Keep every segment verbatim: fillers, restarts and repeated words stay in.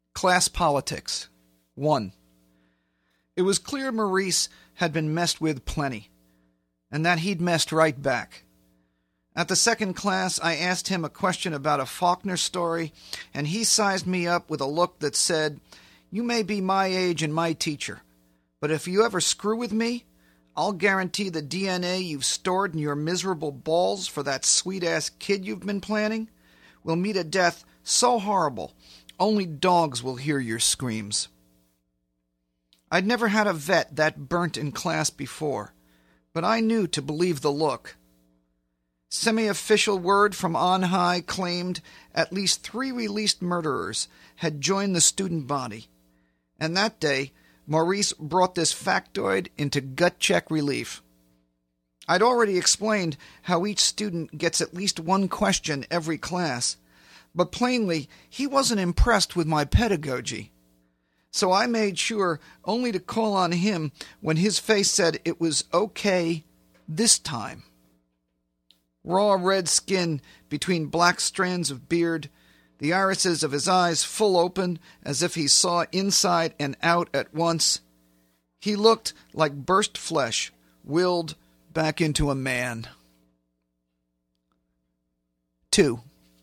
Class Politics. one. It was clear Maurice had been messed with plenty, and that he'd messed right back. At the second class, I asked him a question about a Faulkner story, and he sized me up with a look that said, "You may be my age and my teacher, but if you ever screw with me, I'll guarantee the D N A you've stored in your miserable balls for that sweet-ass kid you've been planning will meet a death so horrible only dogs will hear your screams." I'd never had a vet that burnt in class before, but I knew to believe the look. Semi-official word from on high claimed at least three released murderers had joined the student body, and that day Maurice brought this factoid into gut-check relief. I'd already explained how each student gets at least one question every class, but plainly he wasn't impressed with my pedagogy. So I made sure only to call on him when his face said it was okay this time. Raw red skin between black strands of beard, the irises of his eyes full open as if he saw inside and out at once. He looked like burst flesh, willed back into a man. two.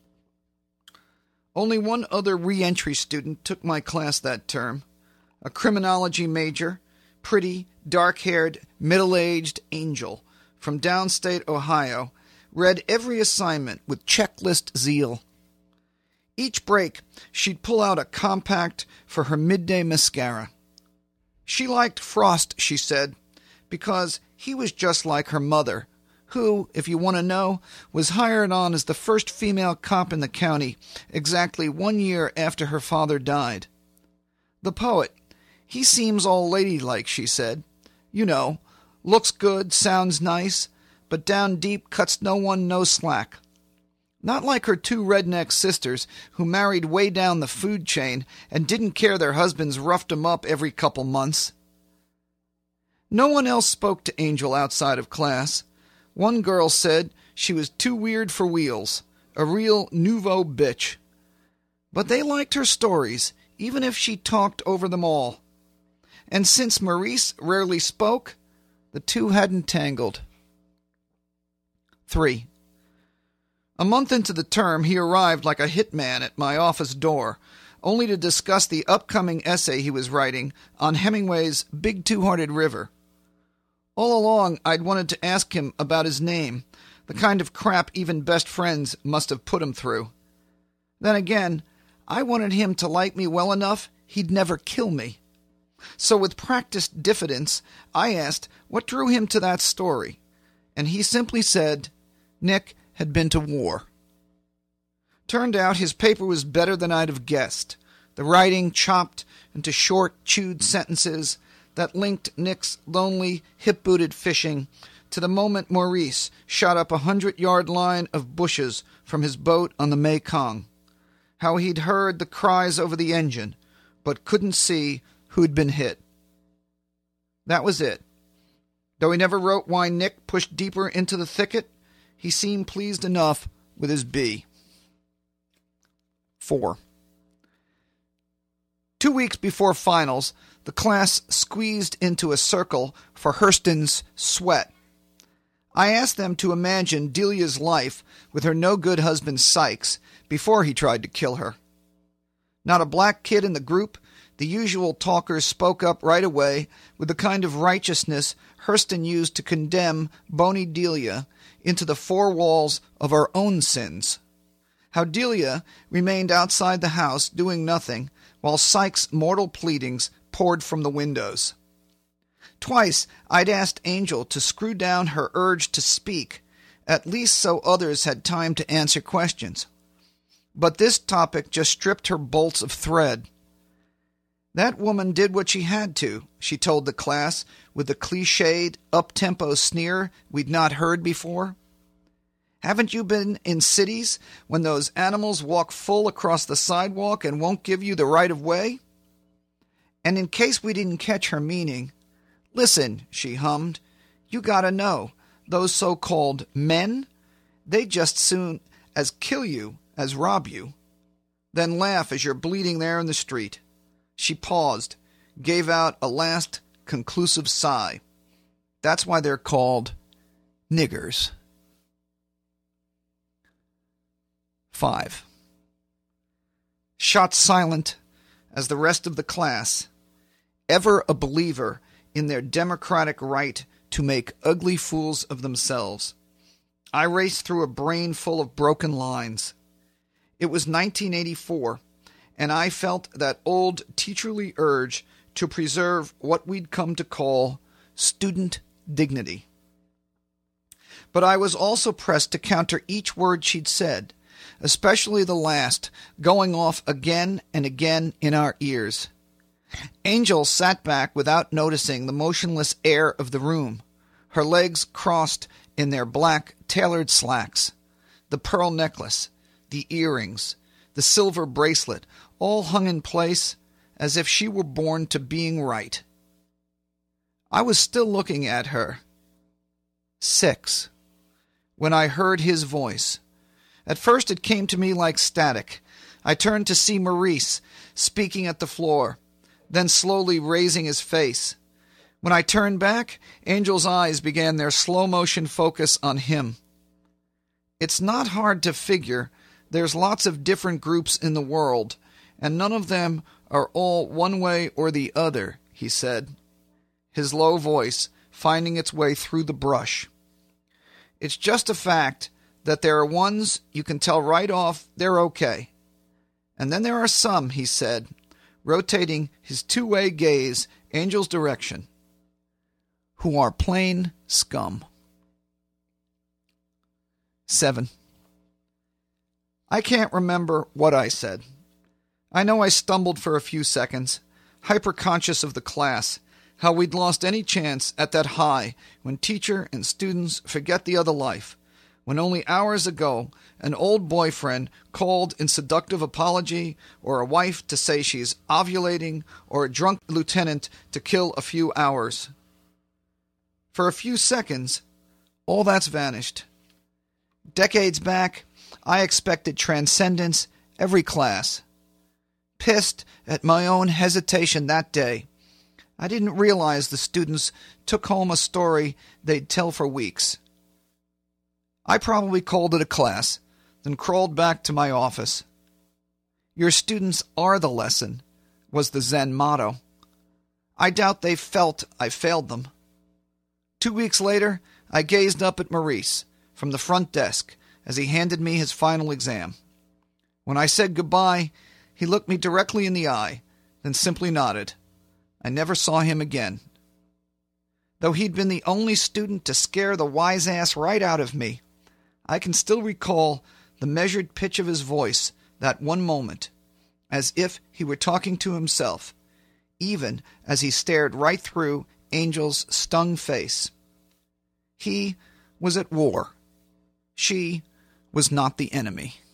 Only one other re-entry student took my class that term, a criminology major, pretty, dark-haired, middle-aged angel from downstate Ohio, read every assignment with checklist zeal. Each break, she'd pull out a compact for her midday mascara. She liked Frost, she said, because he was just like her mother, who, if you want to know, was hired on as the first female cop in the county exactly one year after her father died. The poet, he seems all ladylike, she said. You know, looks good, sounds nice, but down deep cuts no one no slack. Not like her two redneck sisters who married way down the food chain and didn't care their husbands roughed 'em up every couple months. No one else spoke to Angel outside of class. One girl said she was too weird for wheels, a real nouveau bitch. But they liked her stories, even if she talked over them all. And since Maurice rarely spoke, the two hadn't tangled. three. A month into the term, he arrived like a hitman at my office door, only to discuss the upcoming essay he was writing on Hemingway's Big Two-Hearted River. All along, I'd wanted to ask him about his name, the kind of crap even best friends must have put him through. Then again, I wanted him to like me well enough he'd never kill me. So with practiced diffidence, I asked what drew him to that story, and he simply said, Nick had been to war. Turned out his paper was better than I'd have guessed, the writing chopped into short, chewed sentences that linked Nick's lonely, hip-booted fishing to the moment Maurice shot up a hundred-yard line of bushes from his boat on the Mekong, how he'd heard the cries over the engine, but couldn't see who'd been hit. That was it. Though he never wrote why Nick pushed deeper into the thicket, he seemed pleased enough with his B. four. Two weeks before finals, the class squeezed into a circle for Hurston's sweat. I asked them to imagine Delia's life with her no-good husband Sykes before he tried to kill her. Not a black kid in the group, the usual talkers spoke up right away with the kind of righteousness Hurston used to condemn bony Delia into the four walls of our own sins. How Delia remained outside the house doing nothing while Sykes' mortal pleadings poured from the windows. Twice I'd asked Angel to screw down her urge to speak, at least so others had time to answer questions. But this topic just stripped her bolts of thread. That woman did what she had to, she told the class with the cliched, up-tempo sneer we'd not heard before. Haven't you been in cities when those animals walk full across the sidewalk and won't give you the right of way? And in case we didn't catch her meaning, listen, she hummed, you gotta know, those so-called men, they just soon as kill you as rob you. then laugh as you're bleeding there in the street." She paused, gave out a last conclusive sigh. "That's why they're called niggers." Five. Shot silent as the rest of the class, ever a believer in their democratic right to make ugly fools of themselves, I raced through a brain full of broken lines. It was nineteen eighty-four, and I felt that old teacherly urge to preserve what we'd come to call student dignity. But I was also pressed to counter each word she'd said, especially the last, going off again and again in our ears. Angel sat back without noticing the motionless air of the room, her legs crossed in their black tailored slacks, the pearl necklace, the earrings, the silver bracelet, all hung in place as if she were born to being right. I was still looking at her. Six. When I heard his voice. At first it came to me like static. I turned to see Maurice speaking at the floor, then slowly raising his face. When I turned back, Angel's eyes began their slow-motion focus on him. It's not hard to figure there's lots of different groups in the world, and none of them are all one way or the other, he said, his low voice finding its way through the brush. It's just a fact that there are ones you can tell right off they're okay. And then there are some, he said, rotating his two-way gaze Angel's direction, who are plain scum. Seven. I can't remember what I said. I know I stumbled for a few seconds, hyper-conscious of the class, how we'd lost any chance at that high when teacher and students forget the other life, when only hours ago an old boyfriend called in seductive apology, or a wife to say she's ovulating, or a drunk lieutenant to kill a few hours. For a few seconds, all that's vanished. Decades back, I expected transcendence every class. Pissed at my own hesitation that day, I didn't realize the students took home a story they'd tell for weeks. I probably called it a class, then crawled back to my office. Your students are the lesson, was the Zen motto. I doubt they felt I failed them. Two weeks later, I gazed up at Maurice from the front desk as he handed me his final exam. When I said goodbye, he looked me directly in the eye, then simply nodded. I never saw him again. Though he'd been the only student to scare the wise ass right out of me, I can still recall the measured pitch of his voice that one moment, as if he were talking to himself, even as he stared right through Angel's stung face. He was at war. She was not the enemy.